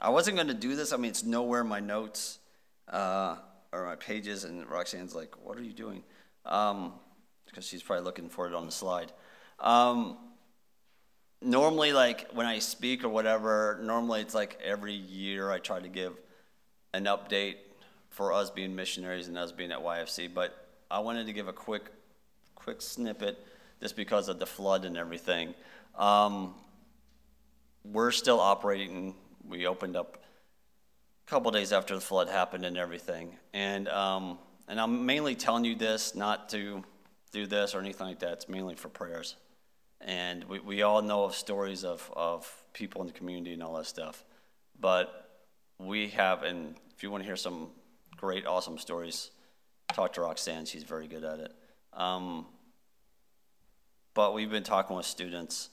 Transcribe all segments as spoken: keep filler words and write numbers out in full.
I wasn't going to do this. I mean, it's nowhere in my notes uh, or my pages, and Roxanne's like, what are you doing? Um, because she's probably looking for it on the slide. Um, normally, like, when I speak or whatever, normally it's like every year I try to give an update for us being missionaries and us being at Y F C, but I wanted to give a quick quick snippet just because of the flood and everything. Um, we're still operating. We opened up a couple days after the flood happened and everything. And um, and I'm mainly telling you this not to do this or anything like that. It's mainly for prayers. And we, we all know of stories of, of people in the community and all that stuff. But we have, and if you want to hear some great, awesome stories, talk to Roxanne. She's very good at it. Um, but we've been talking with students,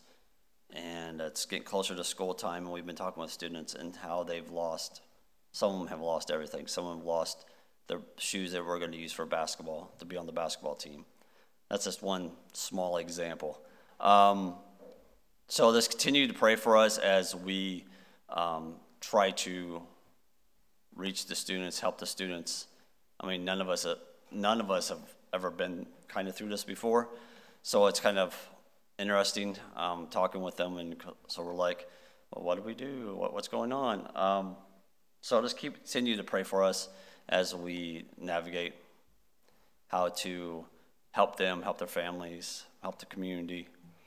and it's getting closer to school time, and we've been talking with students and how they've lost, some of them have lost everything. Some of them lost their shoes that we're going to use for basketball, to be on the basketball team. That's just one small example. Um, so let's continue to pray for us as we um, try to reach the students, help the students. I mean, none of us, uh, none of us have ever been kind of through this before, so it's kind of interesting um, talking with them, and so we're like, well, what do we do? What, what's going on? Um, so just keep continue to pray for us as we navigate how to help them, help their families, help the community.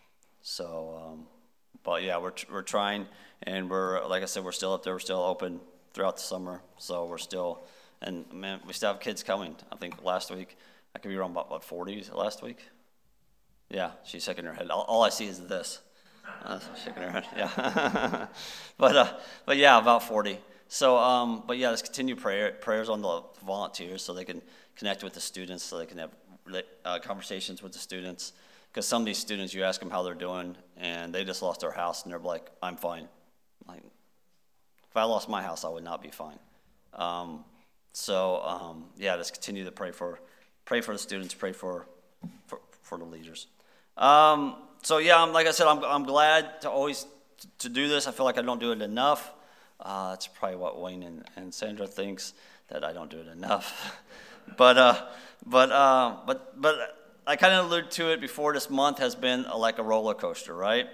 So, um, but yeah, we're we're trying, and we're like I said, we're still up there. We're still open throughout the summer, so we're still, and man, we still have kids coming. I think last week, I could be wrong about what forty last week. Yeah, she's shaking her head. All, all I see is this. Uh, shaking her head. Yeah, but uh, but yeah, about forty. So, um, but yeah, let's continue prayer prayers on the volunteers so they can connect with the students, so they can have uh, conversations with the students. Because some of these students, you ask them how they're doing, and they just lost their house, and they're like, "I'm fine." Like, if I lost my house, I would not be fine. Um, so, um, yeah, let's continue to pray for, pray for the students, pray for, for, for the leaders. Um, so, yeah, I'm, like I said, I'm I'm glad to always to do this. I feel like I don't do it enough. Uh, that's probably what Wayne and, and Sandra thinks, that I don't do it enough. but uh, but uh, but but. I kind of alluded to it before. This month has been a, like a roller coaster, right?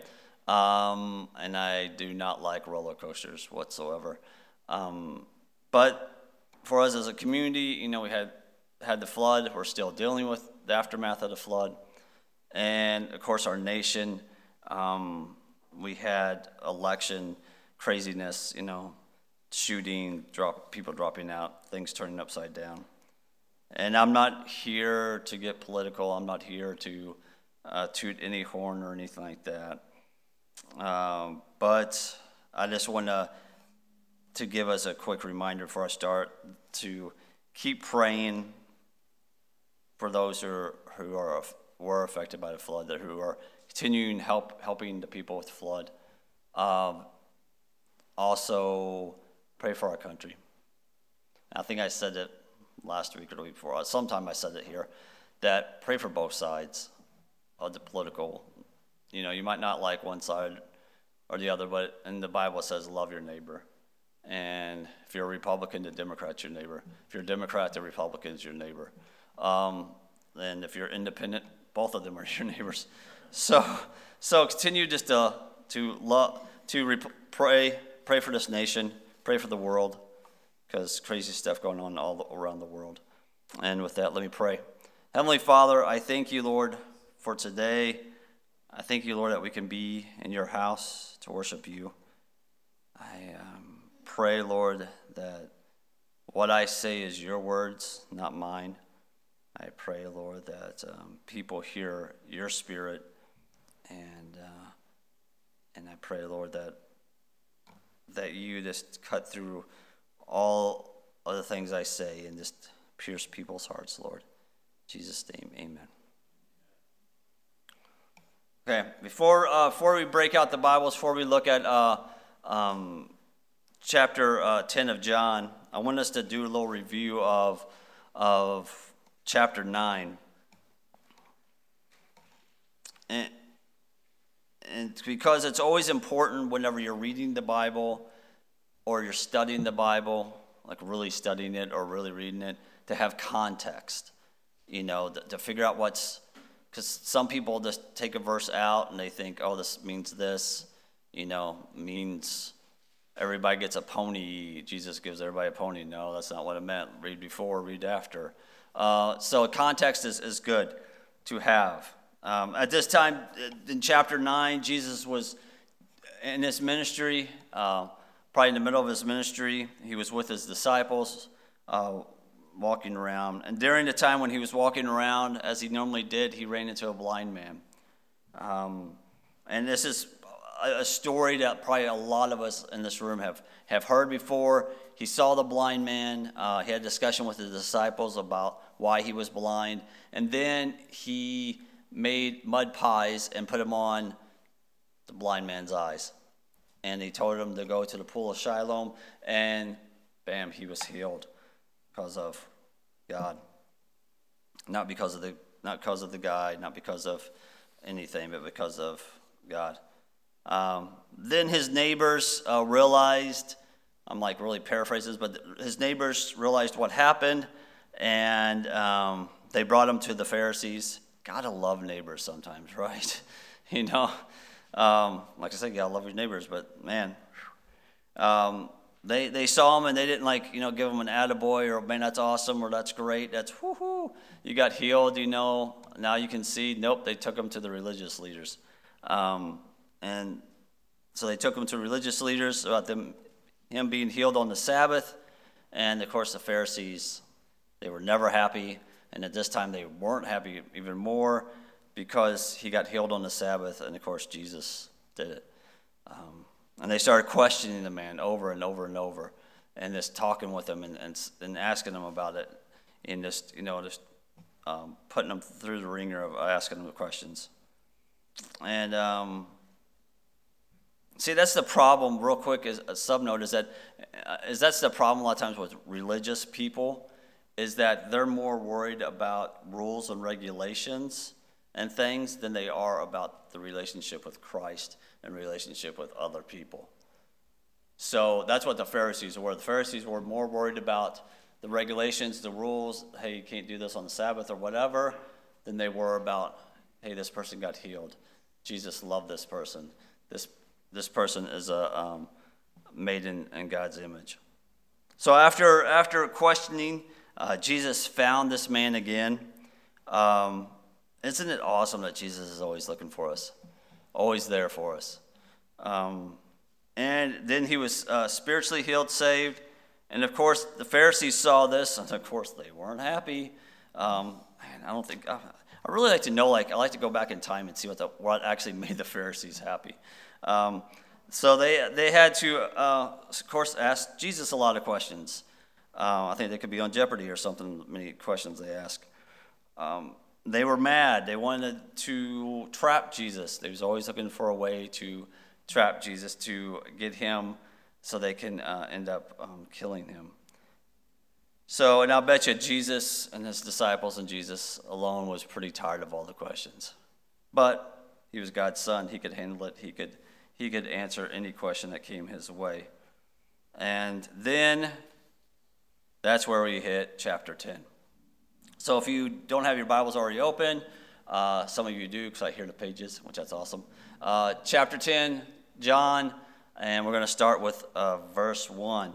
Um, and I do not like roller coasters whatsoever. Um, but for us as a community, you know, we had had the flood. We're still dealing with the aftermath of the flood. And, of course, our nation, um, we had election craziness, you know, shooting, drop, people dropping out, things turning upside down. And I'm not here to get political. I'm not here to uh, toot any horn or anything like that. Um, but I just want to to give us a quick reminder before I start to keep praying for those who are, who are were affected by the flood, that who are continuing help helping the people with the flood. Um, also, pray for our country. I think I said it last week or the week before, sometime I said it here, that pray for both sides of the political. You know, you might not like one side or the other, but in the Bible it says love your neighbor. And if you're a Republican, the Democrat's your neighbor. If you're a Democrat, the Republican's your neighbor. Um, and if you're independent, both of them are your neighbors. So, so continue just to to love, to re- pray, pray for this nation, pray for the world, because crazy stuff going on all around the world. And with that, let me pray. Heavenly Father, I thank you, Lord, for today. I thank you, Lord, that we can be in your house to worship you. I um, pray, Lord, that what I say is your words, not mine. I pray, Lord, that um, people hear your spirit. And uh, and I pray, Lord, that that you just cut through all of the things I say and just pierce people's hearts, Lord. In Jesus' name, amen. Okay, before uh, before we break out the Bibles, before we look at uh, um, chapter uh, ten of John, I want us to do a little review of of chapter nine. And, and because it's always important whenever you're reading the Bible, or you're studying the Bible, like really studying it or really reading it, to have context, you know, th- to figure out what's, because some people just take a verse out and they think, oh, this means this, you know, means everybody gets a pony, Jesus gives everybody a pony. No, that's not what it meant. Read before, read after. Uh, so context is, is good to have. Um, at this time, in chapter nine, Jesus was in his ministry, uh, probably in the middle of his ministry. He was with his disciples, uh, walking around. And during the time when he was walking around, as he normally did, he ran into a blind man. Um, and this is a story that probably a lot of us in this room have, have heard before. He saw the blind man. Uh, he had a discussion with his disciples about why he was blind. And then he made mud pies and put them on the blind man's eyes. And he told him to go to the pool of Siloam, and bam, he was healed because of God. Not because of the not because of the guy, not because of anything, but because of God. Um, then his neighbors uh, realized, I'm like really paraphrases, but his neighbors realized what happened, and um, they brought him to the Pharisees. Gotta love neighbors sometimes, right? you know, um, like I said, you gotta love your neighbors, but man, um, they they saw him and they didn't like, you know, give him an attaboy or man, that's awesome or that's great, that's whoo-hoo, you got healed, you know, now you can see. Nope, they took him to the religious leaders. Um, and so they took him to religious leaders about them, him being healed on the Sabbath. And of course the Pharisees, they were never happy. And at this time, they weren't happy even more because he got healed on the Sabbath, and of course, Jesus did it. Um, and they started questioning the man over and over and over, and just talking with him and, and, and asking him about it, and just, you know, just um, putting him through the ringer of asking him the questions. And um, see, that's the problem. Real quick, as a subnote is that uh, is that's the problem a lot of times with religious people. Is that they're more worried about rules and regulations and things than they are about the relationship with Christ and relationship with other people. So that's what the Pharisees were. The Pharisees were more worried about the regulations, the rules, hey, you can't do this on the Sabbath or whatever, than they were about, hey, this person got healed. Jesus loved this person. This this person is a um, made in, in God's image. So after after questioning, Uh, Jesus found this man again. Um, isn't it awesome that Jesus is always looking for us, always there for us? Um, and then he was uh, spiritually healed, saved. And of course, the Pharisees saw this, and of course, they weren't happy. Um, man, I don't think, I, I really like to know, like, I like to go back in time and see what, the, what actually made the Pharisees happy. Um, so they, they had to, uh, of course, ask Jesus a lot of questions. Uh, I think they could be on Jeopardy or something, many questions they ask. Um, they were mad. They wanted to trap Jesus. They was always looking for a way to trap Jesus, to get him so they can uh, end up um, killing him. So, and I'll bet you Jesus and his disciples and Jesus alone was pretty tired of all the questions. But he was God's son. He could handle it. He could, he could answer any question that came his way. And then that's where we hit chapter ten. So if you don't have your Bibles already open, uh, some of you do because I hear the pages, which that's awesome. Uh, chapter ten, John, and we're going to start with uh, verse one.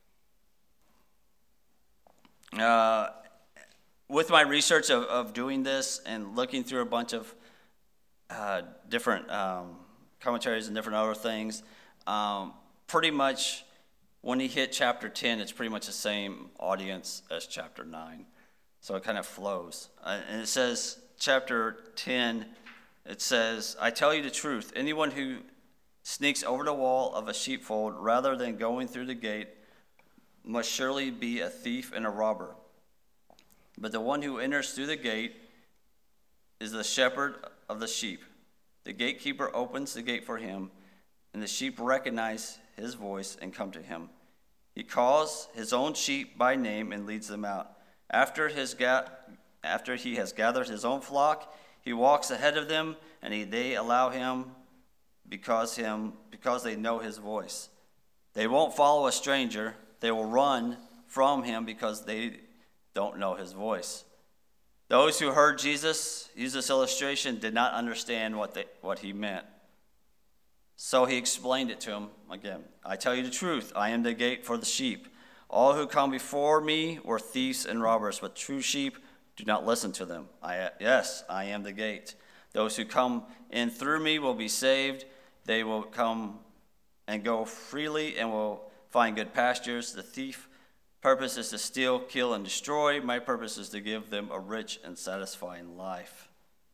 Uh, with my research of, of doing this and looking through a bunch of uh, different um, commentaries and different other things, um, pretty much when he hit chapter ten, it's pretty much the same audience as chapter nine. So it kind of flows. Uh, and it says, chapter ten, it says, I tell you the truth, anyone who sneaks over the wall of a sheepfold rather than going through the gate must surely be a thief and a robber. But the one who enters through the gate is the shepherd of the sheep. The gatekeeper opens the gate for him, and the sheep recognize his voice and come to him. He calls his own sheep by name and leads them out. After his ga- after he has gathered his own flock, he walks ahead of them, and he, they allow him because him because they know his voice. They won't follow a stranger. They will run from him because they don't know his voice. Those who heard Jesus use this illustration did not understand what they, what he meant. So he explained it to them again. I tell you the truth, I am the gate for the sheep. All who come before me were thieves and robbers, but true sheep do not listen to them. I, yes, I am the gate. Those who come in through me will be saved. They will come and go freely and will find good pastures. The thief purpose is to steal, kill, and destroy. My purpose is to give them a rich and satisfying life.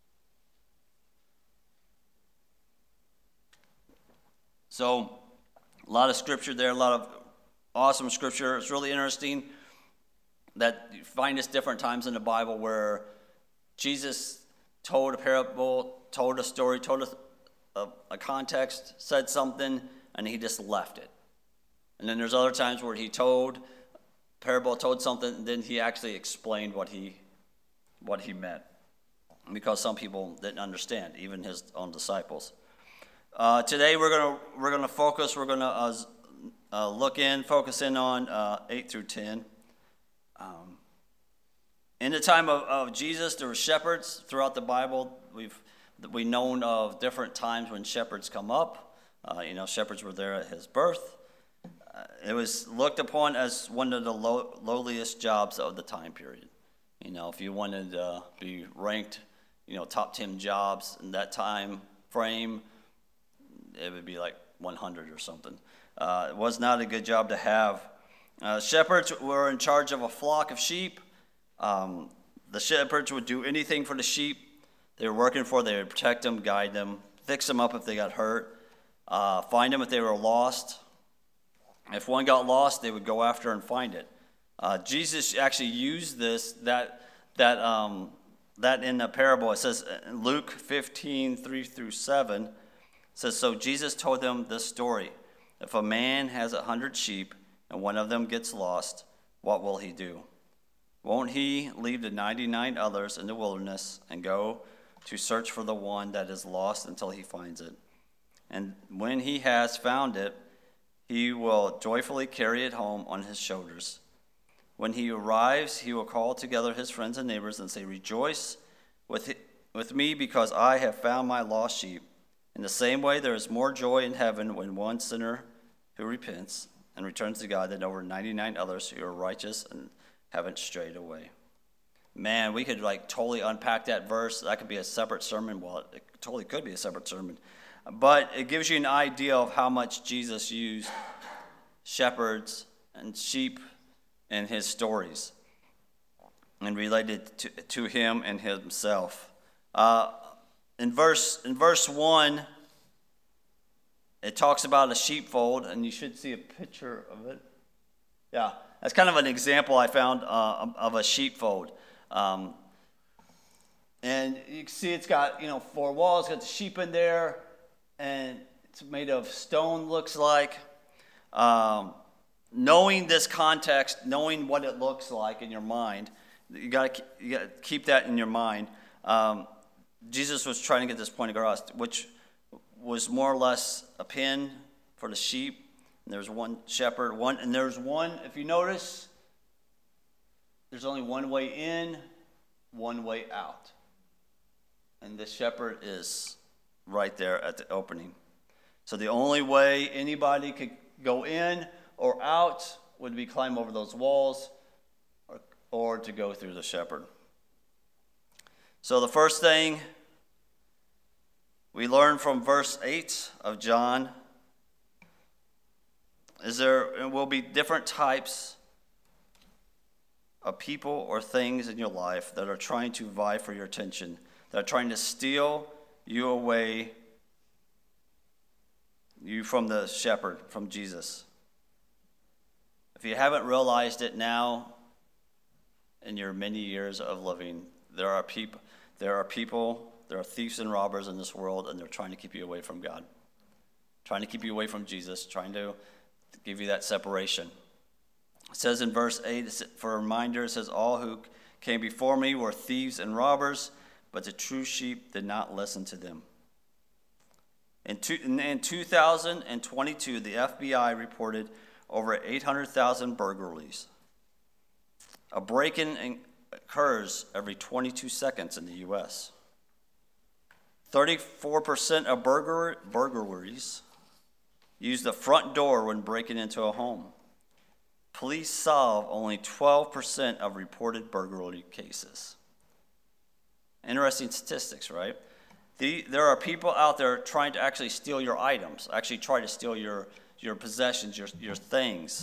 So, a lot of scripture there, a lot of awesome scripture. It's really interesting that you find this different times in the Bible where Jesus told a parable, told a story, told a, a, a context, said something, and he just left it. And then there's other times where he told parable, told something, and then he actually explained what he what he meant, because some people didn't understand, even his own disciples. Uh, today we're gonna we're gonna focus. We're gonna uh, uh, look in, focus in on uh, eight through ten. Um, in the time of, of Jesus, there were shepherds throughout the Bible. We've we known of different times when shepherds come up. Uh, you know, shepherds were there at his birth. Uh, it was looked upon as one of the low, lowliest jobs of the time period. You know, if you wanted to be ranked, you know, top ten jobs in that time frame, it would be like one hundred or something. Uh, it was not a good job to have. Uh, shepherds were in charge of a flock of sheep. Um, the shepherds would do anything for the sheep they were working for. They would protect them, guide them, fix them up if they got hurt, uh, find them if they were lost. If one got lost, they would go after and find it. Uh, Jesus actually used this, that that um, that in the parable. It says in Luke fifteen, three through seven, it says, so Jesus told them this story. If a man has a hundred sheep and one of them gets lost, what will he do? Won't he leave the ninety-nine others in the wilderness and go to search for the one that is lost until he finds it? And when he has found it, he will joyfully carry it home on his shoulders. When he arrives, he will call together his friends and neighbors and say, rejoice with, with me because I have found my lost sheep. In the same way, there is more joy in heaven when one sinner who repents and returns to God than over ninety-nine others who are righteous and haven't strayed away. Man, we could like totally unpack that verse. That could be a separate sermon. Well, it totally could be a separate sermon. But it gives you an idea of how much Jesus used shepherds and sheep in his stories and related to, to him and himself. Uh, in verse in verse one, it talks about a sheepfold, and you should see a picture of it. Yeah, that's kind of an example I found uh, of a sheepfold. Um, and you can see it's got, you know, four walls, got the sheep in there, and it's made of stone, looks like. Um, knowing this context, knowing what it looks like in your mind, you got you got to keep that in your mind. Um, Jesus was trying to get this point across, which was more or less a pen for the sheep. And there's one shepherd, one, and there's one. If you notice, there's only one way in, one way out, and the shepherd is right there at the opening. So the only way anybody could go in or out would be climb over those walls or, or to go through the shepherd. So the first thing we learn from verse eight of John is there will be different types of people or things in your life that are trying to vie for your attention, that are trying to steal you away, you from the shepherd, from Jesus. If you haven't realized it now, in your many years of living, there are people, there are people, there are thieves and robbers in this world, and they're trying to keep you away from God, trying to keep you away from Jesus, trying to give you that separation. It says in verse eight, for a reminder, it says, all who came before me were thieves and robbers, but the true sheep did not listen to them. In, two, in two thousand twenty-two, the F B I reported over eight hundred thousand burglaries. A break-in occurs every twenty-two seconds in the U S thirty-four percent of burglar, burglaries use the front door when breaking into a home. Police solve only twelve percent of reported burglary cases. Interesting statistics, right? The, there are people out there trying to actually steal your items, actually try to steal your, your possessions, your, your things.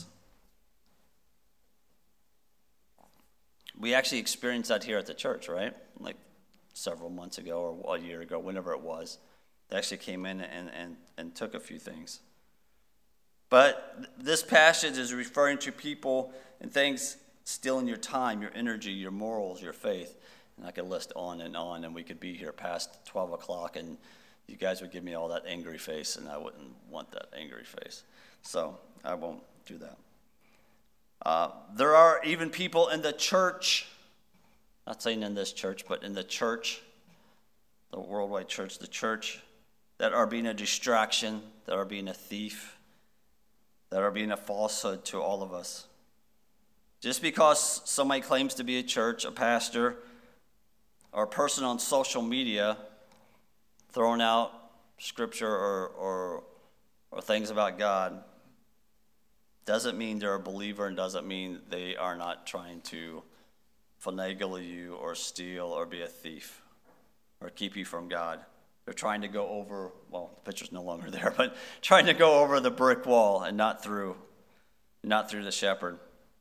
We actually experienced that here at the church, right? Like several months ago or a year ago, whenever it was. They actually came in and, and, and took a few things. But this passage is referring to people and things stealing your time, your energy, your morals, your faith. And I could list on and on, and we could be here past twelve o'clock, and you guys would give me all that angry face, and I wouldn't want that angry face. So I won't do that. Uh, there are even people in the church, not saying in this church, but in the church, the worldwide church, the church, that are being a distraction, that are being a thief, that are being a falsehood to all of us. Just because somebody claims to be a church, a pastor, or a person on social media throwing out scripture or, or, or things about God doesn't mean they're a believer and doesn't mean they are not trying to finagle you or steal or be a thief or keep you from God. They're trying to go over, well, the picture's no longer there, but trying to go over the brick wall and not through, not through the shepherd.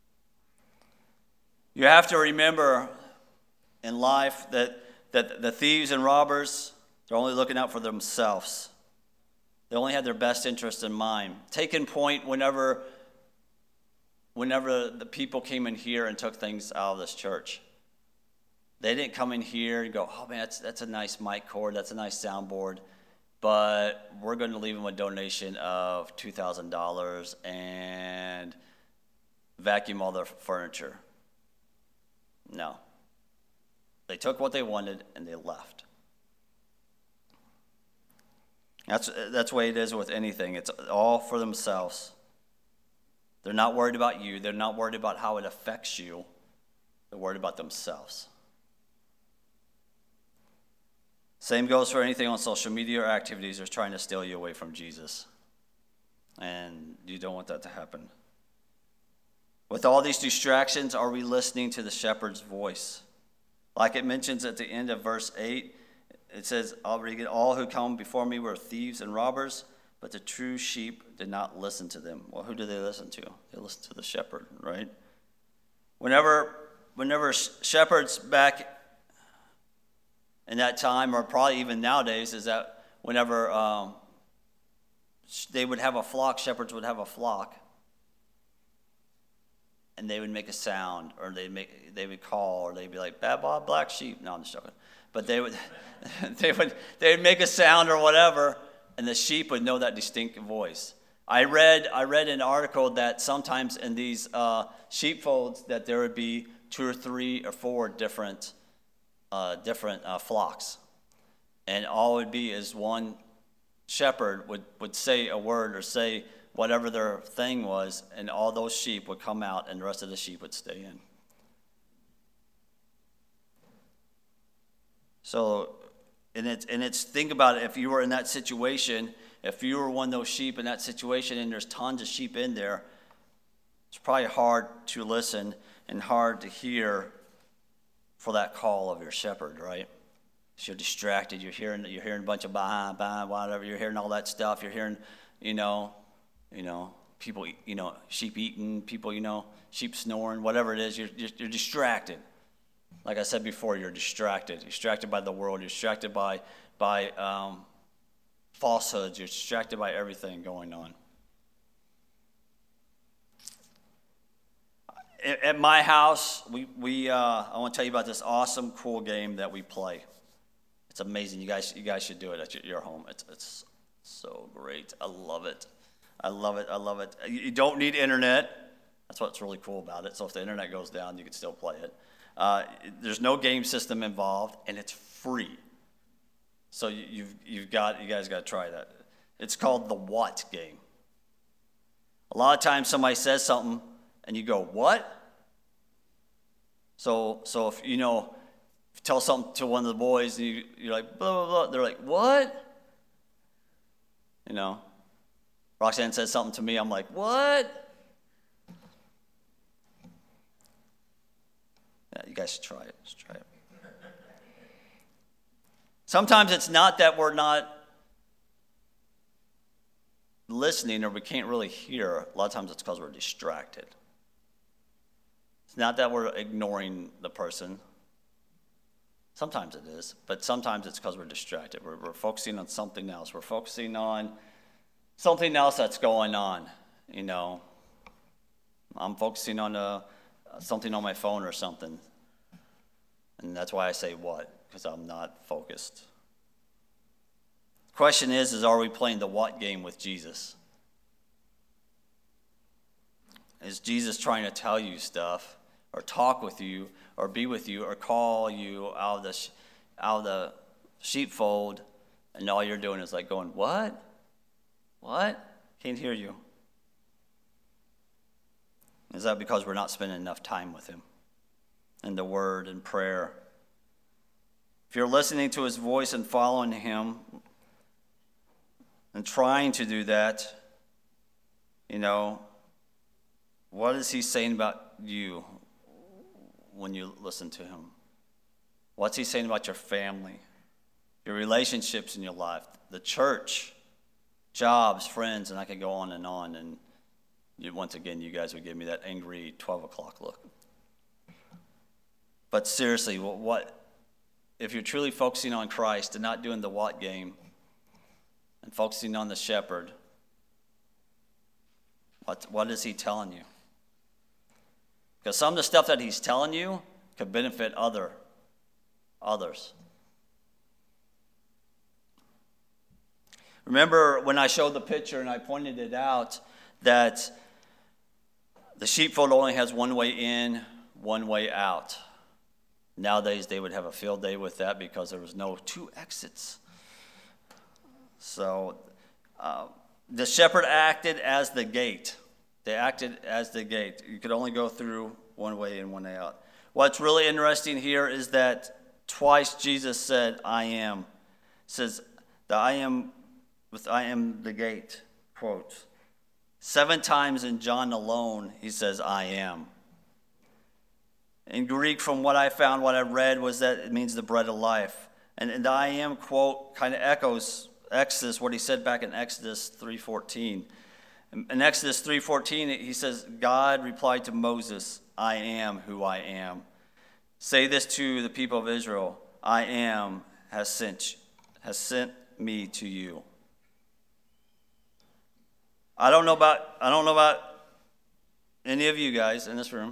You have to remember in life that, that the thieves and robbers, they're only looking out for themselves. They only have their best interest in mind. Taking point whenever, whenever the people came in here and took things out of this church. They didn't come in here and go, oh man, that's, that's a nice mic cord, that's a nice soundboard, but we're going to leave them a donation of two thousand dollars and vacuum all their furniture. No. They took what they wanted and they left. That's that's the way it is with anything. It's all for themselves. They're not worried about you. They're not worried about how it affects you. They're worried about themselves. Same goes for anything on social media or activities that's trying to steal you away from Jesus. And you don't want that to happen. With all these distractions, are we listening to the shepherd's voice? Like it mentions at the end of verse eight, it says, I'll read it, all who come before me were thieves and robbers, but the true sheep did not listen to them. Well, who do they listen to? They listen to the shepherd, right? Whenever, whenever shepherds back in that time, or probably even nowadays, is that whenever um, they would have a flock, shepherds would have a flock, and they would make a sound, or they'd make they would call, or they'd be like, "Bad Bob, black sheep." No, I'm just joking. But they would they would they would make a sound or whatever, and the sheep would know that distinct voice. I read I read an article that sometimes in these uh, sheepfolds that there would be two or three or four different uh, different uh, flocks, and all it would be is one shepherd would, would say a word or say whatever their thing was, and all those sheep would come out, and the rest of the sheep would stay in. So, and it's, and it's, think about it, if you were in that situation, if you were one of those sheep in that situation, and there's tons of sheep in there, it's probably hard to listen and hard to hear for that call of your shepherd, right? So you're distracted, you're hearing, you're hearing a bunch of bah, bah, whatever, you're hearing all that stuff, you're hearing, you know, You know, people, you know, sheep eating, people, you know, sheep snoring, whatever it is, you're, you're, you're distracted. Like I said before, you're distracted. You're distracted by the world. You're distracted by, by um, falsehoods. You're distracted by everything going on. At, at my house, we, we uh, I want to tell you about this awesome, cool game that we play. It's amazing. You guys, you guys should do it at your, your home. It's, it's so great. I love it. I love it. I love it. You don't need internet. That's what's really cool about it. So if the internet goes down, you can still play it. Uh, there's no game system involved, and it's free. So you, you've you've got you guys got to try that. It's called the what game. A lot of times somebody says something and you go, what? So so if you know, if you tell something to one of the boys and you, you're like, blah, blah, blah, they're like, what? You know, Roxanne says something to me, I'm like, what? Yeah, you guys should try it. Just try it. Sometimes it's not that we're not listening or we can't really hear. A lot of times it's because we're distracted. It's not that we're ignoring the person. Sometimes it is, but sometimes it's because we're distracted. We're, we're focusing on something else. We're focusing on something else that's going on. You know, I'm focusing on a, something on my phone or something. And that's why I say what, because I'm not focused. The question is, is are we playing the what game with Jesus? Is Jesus trying to tell you stuff or talk with you or be with you or call you out of the, out of the sheepfold, and all you're doing is like going, what? What? Can't hear you. Is that because we're not spending enough time with him in the word and prayer? If you're listening to his voice and following him and trying to do that, you know, what is he saying about you when you listen to him? What's he saying about your family, your relationships in your life, the church, jobs, friends, and I could go on and on. And you, once again, you guys would give me that angry twelve o'clock look. But seriously, what, what if you're truly focusing on Christ and not doing the what game and focusing on the shepherd, what, what is he telling you? Because some of the stuff that he's telling you could benefit other others. Remember when I showed the picture and I pointed it out that the sheepfold only has one way in, one way out. Nowadays they would have a field day with that because there was no two exits. So uh, the shepherd acted as the gate. They acted as the gate. You could only go through one way in, one way out. What's really interesting here is that twice Jesus said, I am. It says, the I am, with I am the gate, quote. Seven times in John alone, he says, I am. In Greek, from what I found, what I read, was that it means the bread of life. And, and the I am quote kind of echoes Exodus, what he said back in Exodus three fourteen. In Exodus three fourteen, he says, God replied to Moses, I am who I am. Say this to the people of Israel, I am has sent, has sent me to you. I don't know about I don't know about any of you guys in this room,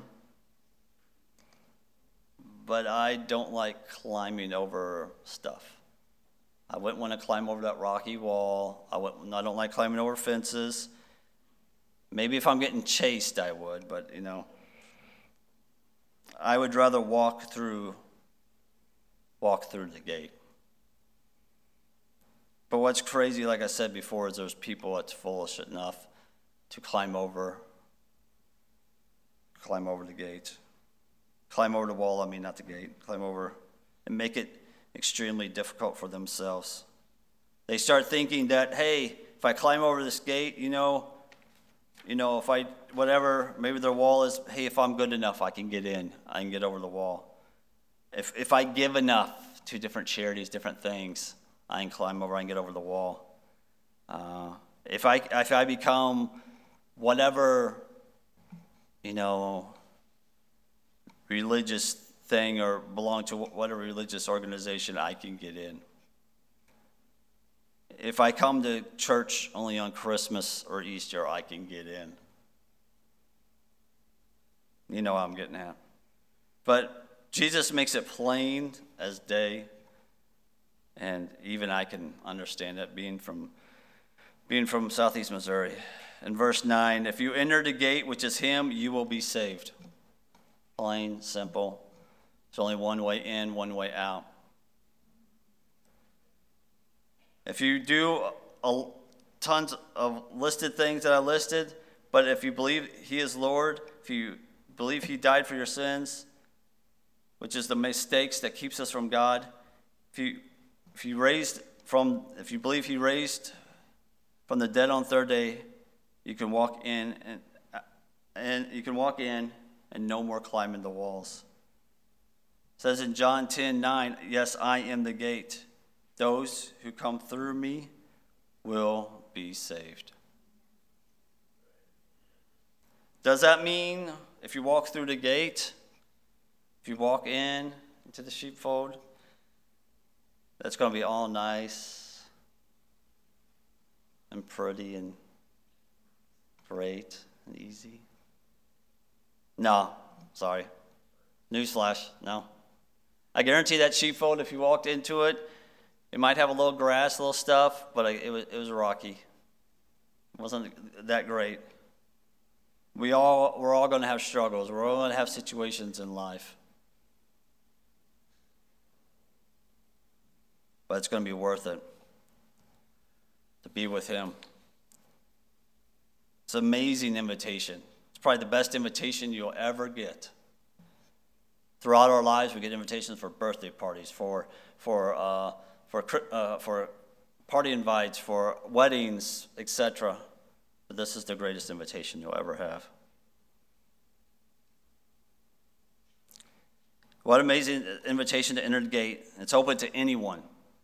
but I don't like climbing over stuff. I wouldn't want to climb over that rocky wall. I wouldn't, I don't like climbing over fences. Maybe if I'm getting chased, I would, but, you know, I would rather walk through, walk through the gate. But what's crazy, like I said before, is there's people that's foolish enough to climb over, climb over the gate. Climb over the wall, I mean, not the gate. Climb over and make it extremely difficult for themselves. They start thinking that, hey, if I climb over this gate, you know, you know, if I, whatever, maybe their wall is, hey, if I'm good enough, I can get in. I can get over the wall. If if I give enough to different charities, different things, I can climb over, I can get over the wall. Uh, if I if I become whatever, you know, religious thing or belong to whatever religious organization, I can get in. If I come to church only on Christmas or Easter, I can get in. You know how I'm getting at. But Jesus makes it plain as day, and even I can understand it being from being from Southeast Missouri. In verse nine, if you enter the gate, which is him, you will be saved. Plain, simple. There's only one way in, one way out. If you do a, tons of listed things that I listed, but if you believe he is Lord, if you believe he died for your sins, which is the mistakes that keeps us from God, if you if you raised from if you believe he raised from the dead on third day, you can walk in and and you can walk in and no more climbing the walls. It says in John ten nine, yes, I am the gate. Those who come through me will be saved. Does that mean if you walk through the gate, if you walk in into the sheepfold, that's going to be all nice and pretty and great and easy? No, sorry. Newsflash, no. I guarantee that sheepfold, if you walked into it, it might have a little grass, a little stuff, but it was, it was rocky. It wasn't that great. We all, we're all going to have struggles. We're all going to have situations in life. But it's going to be worth it to be with him. It's an amazing invitation. It's probably the best invitation you'll ever get. Throughout our lives, we get invitations for birthday parties, for for uh, for uh, for party invites, for weddings, et cetera. But this is the greatest invitation you'll ever have. What an amazing invitation to enter the gate. It's open to anyone.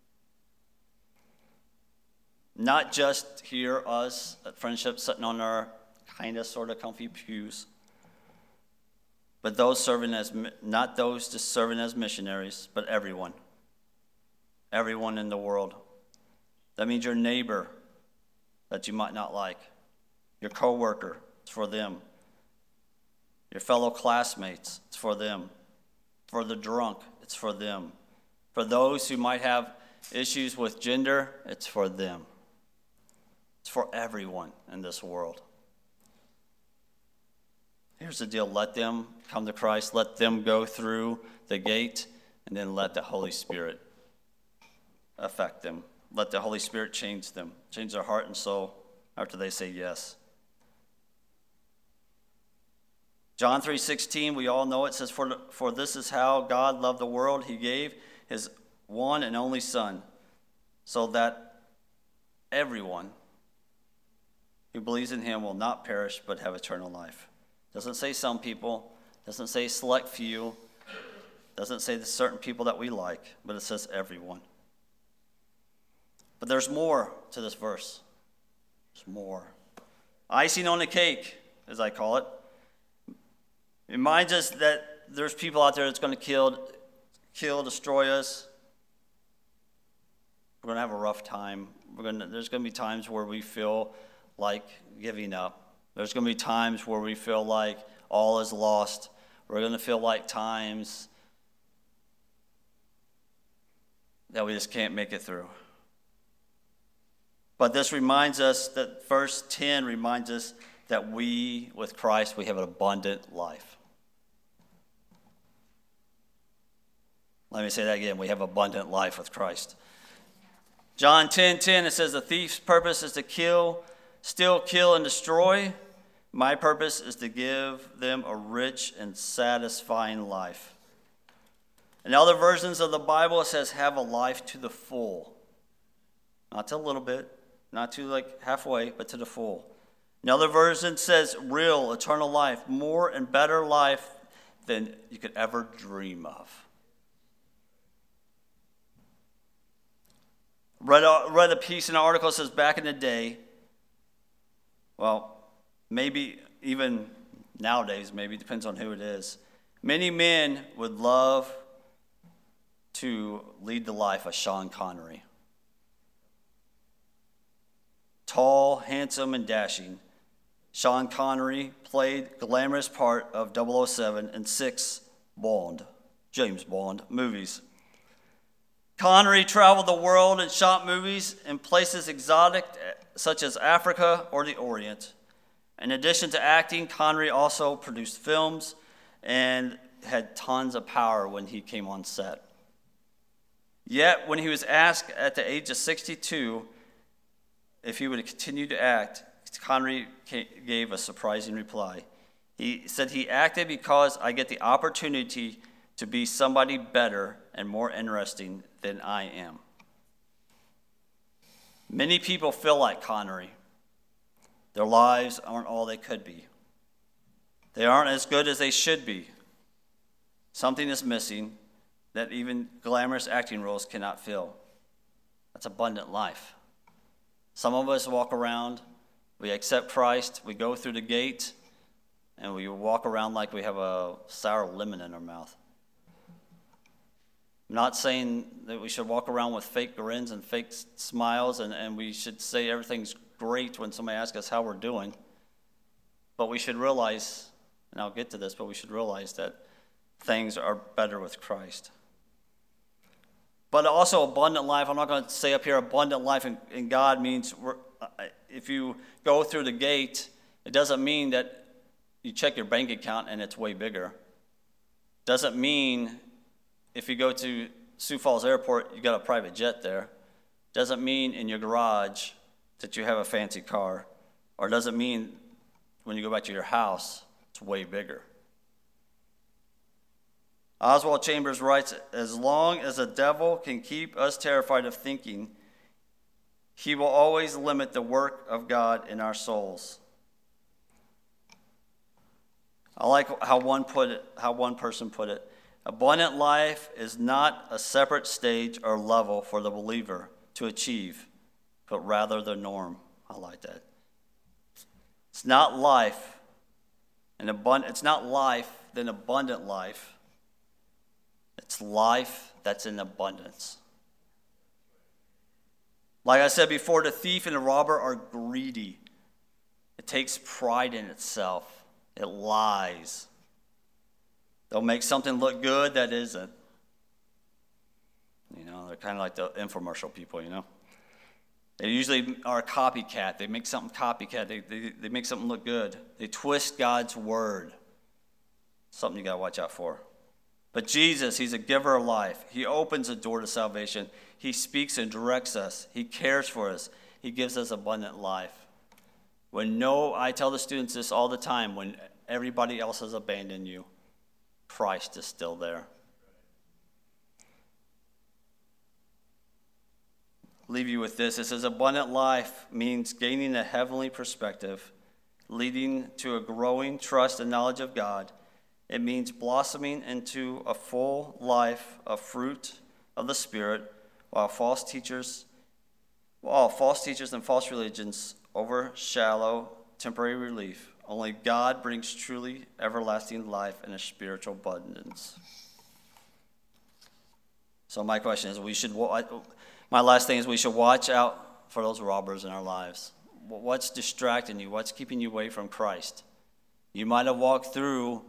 Not just here, us at Friendship, sitting on our kind of, sort of comfy pews, but those serving as, not those just serving as missionaries, but everyone. Everyone in the world. That means your neighbor that you might not like, your coworker, it's for them. Your fellow classmates, it's for them. For the drunk, it's for them. For those who might have issues with gender, it's for them. It's for everyone in this world. Here's the deal. Let them come to Christ. Let them go through the gate, and then let the Holy Spirit affect them. Let the Holy Spirit change them, change their heart and soul after they say yes. John three sixteen, we all know it, says, for, for this is how God loved the world. He gave his one and only Son, so that everyone who believes in him will not perish but have eternal life. Doesn't say some people, doesn't say select few, doesn't say the certain people that we like, but it says everyone. But there's more to this verse. There's more. Icing on the cake, as I call it. It reminds us that there's people out there that's going to kill, kill, destroy us. We're going to have a rough time. We're going to, there's going to be times where we feel like giving up. There's going to be times where we feel like all is lost. We're going to feel like times that we just can't make it through. But this reminds us that verse ten reminds us that we, with Christ, we have an abundant life. Let me say that again. We have abundant life with Christ. John ten ten, it says, the thief's purpose is to kill, steal, kill, and destroy. My purpose is to give them a rich and satisfying life. In other versions of the Bible, it says, have a life to the full. Not to a little bit, not to like halfway, but to the full. Another version says, real, eternal life, more and better life than you could ever dream of. Read a, read a piece in an article that says back in the day, well, maybe even nowadays, maybe it depends on who it is, many men would love to lead the life of Sean Connery. Tall, handsome, and dashing, Sean Connery played glamorous part of double oh seven in six Bond, James Bond movies. Connery traveled the world and shot movies in places exotic such as Africa or the Orient. In addition to acting, Connery also produced films and had tons of power when he came on set. Yet, when he was asked at the age of sixty-two if he would continue to act, Connery gave a surprising reply. He said, he acted because I get the opportunity to be somebody better and more interesting than I am. Many people feel like Connery. Their lives aren't all they could be. They aren't as good as they should be. Something is missing that even glamorous acting roles cannot fill. That's abundant life. Some of us walk around, we accept Christ, we go through the gate, and we walk around like we have a sour lemon in our mouth. I'm not saying that we should walk around with fake grins and fake smiles, and, and we should say everything's great when somebody asks us how we're doing. But we should realize, and I'll get to this, but we should realize that things are better with Christ. But also abundant life, I'm not going to say up here abundant life in, in God means we're, if you go through the gate, it doesn't mean that you check your bank account and it's way bigger. Doesn't mean if you go to Sioux Falls Airport, you got a private jet there. Doesn't mean in your garage that you have a fancy car. Or doesn't mean when you go back to your house, it's way bigger. Oswald Chambers writes, as long as the devil can keep us terrified of thinking, he will always limit the work of God in our souls. I like how one put it, how one person put it. Abundant life is not a separate stage or level for the believer to achieve, but rather the norm. I like that. It's not life, an abundant, it's not life, then abundant life. It's life that's in abundance. Like I said before, the thief and the robber are greedy. It takes pride in itself. It lies. They'll make something look good that isn't. You know, they're kind of like the infomercial people, you know. They usually are a copycat. They make something copycat. They, they, they make something look good. They twist God's word. Something you got to watch out for. But Jesus, he's a giver of life. He opens a door to salvation. He speaks and directs us. He cares for us. He gives us abundant life. When no, I tell the students this all the time, when everybody else has abandoned you, Christ is still there. Leave you with this. It says abundant life means gaining a heavenly perspective, leading to a growing trust and knowledge of God. It means blossoming into a full life of fruit of the Spirit, while false teachers, while false teachers and false religions overshadow temporary relief. Only God brings truly everlasting life and a spiritual abundance. So my question is, we should. My last thing is, we should watch out for those robbers in our lives. What's distracting you? What's keeping you away from Christ? You might have walked through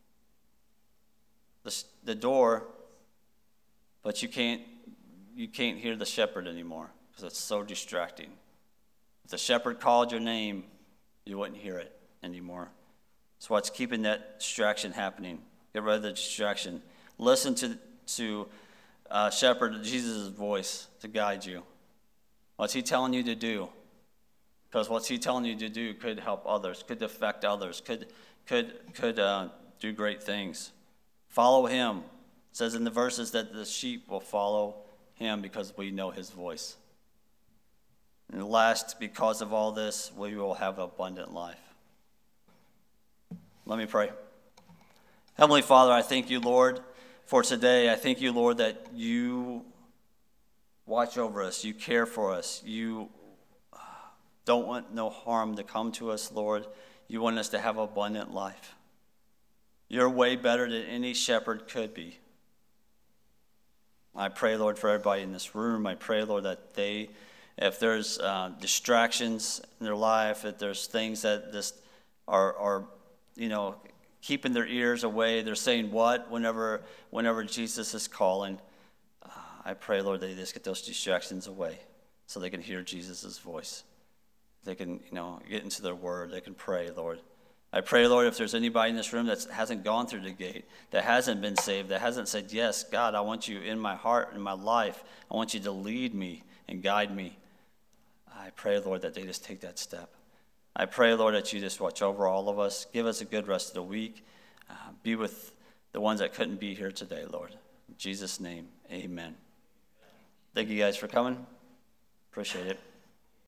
the, the door, but you can't you can't hear the shepherd anymore because it's so distracting. If the shepherd called your name, you wouldn't hear it anymore. So what's keeping that distraction happening? Get rid of the distraction. Listen to to uh, shepherd Jesus' voice to guide you. What's he telling you to do? Because what's he telling you to do could help others, could affect others, could could could uh, do great things. Follow him. It says in the verses that the sheep will follow him because we know his voice. And last, because of all this, we will have abundant life. Let me pray. Heavenly Father, I thank you, Lord, for today. I thank you, Lord, that you watch over us. You care for us. You don't want no harm to come to us, Lord. You want us to have abundant life. You're way better than any shepherd could be. I pray, Lord, for everybody in this room. I pray, Lord, that they, if there's uh, distractions in their life, if there's things that just are, are, you know, keeping their ears away, they're saying what whenever, whenever Jesus is calling. Uh, I pray, Lord, that they just get those distractions away so they can hear Jesus' voice. They can, you know, get into their word. They can pray, Lord. I pray, Lord, if there's anybody in this room that hasn't gone through the gate, that hasn't been saved, that hasn't said, yes, God, I want you in my heart, in my life. I want you to lead me and guide me. Uh, I pray, Lord, that they just take that step. I pray, Lord, that you just watch over all of us. Give us a good rest of the week. Uh, be with the ones that couldn't be here today, Lord. In Jesus' name, amen. Thank you guys for coming. Appreciate it.